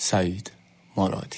سعید مرادی.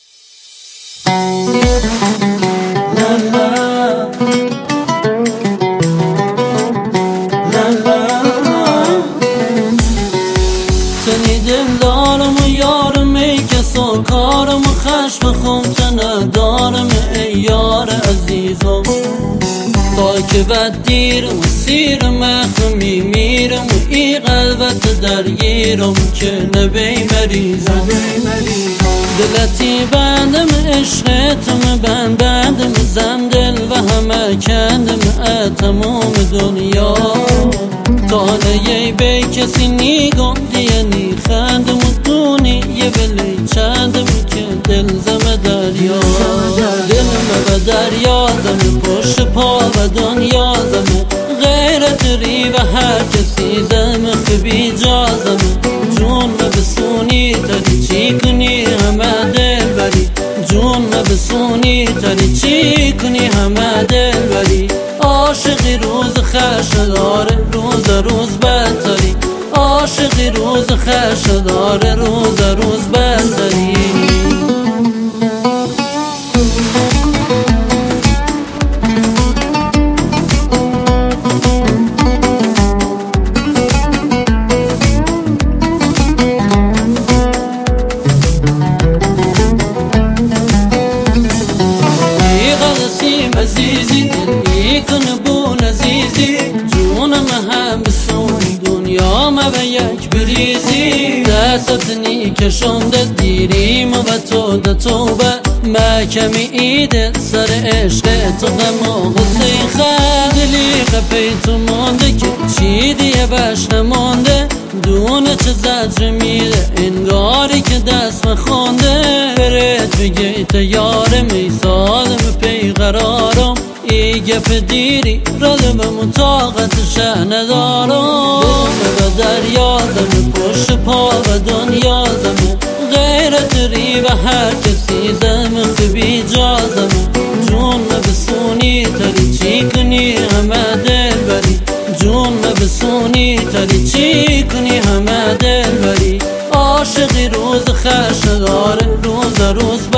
تنی دلدارم و یارم ای کسا کارم و خشم خم تنه دارم ای یار عزیزم. تا که بد دیرم و سیر مخمی میرم و ای قلبت درگیرم که نبی مریضم. دلتی بندم عشقتم بندم زن دل و همه کندم تمام دنیا. تا نیه بی کسی نیگم دیه نی خندم و دونی یه بلی چندم که دل زم دریا. دلم به دریا زم پشت پا و دنیا زم غیرت ری و هر کسی زم خبی جا زم. جون بسونی تری چی کنی همه دل بری. جون بسونی تری چی کنی همه دل بری. عاشقی روز خش داره روز بهتری. عاشقی روز خش داره روز بهتری. عزیزی دلی کن بون عزیزی جونم هم بسون دنیا ما به یک بریزی. دستت نی کشنده دیریم و تو ده توبه محکمی ایده سر عشق تو غم و غصه خد. دلی قپی تو مانده که چی دیه بش نمانده. دونه چه زجر میده انگاری که دست مخونده. برد بگی تا یارم ای سالم پی قرارم. ای گپ دیری رالم طاقتش ندارم. دلم به دریا زم پشت پا و دنیا زم غیرت ری و هر کسی زم خبی جا زم. جون بسونی تری چی کنی همه دل بری. جون بسونی تری چی کنی همه دل بری. عاشقی روز خش داره روز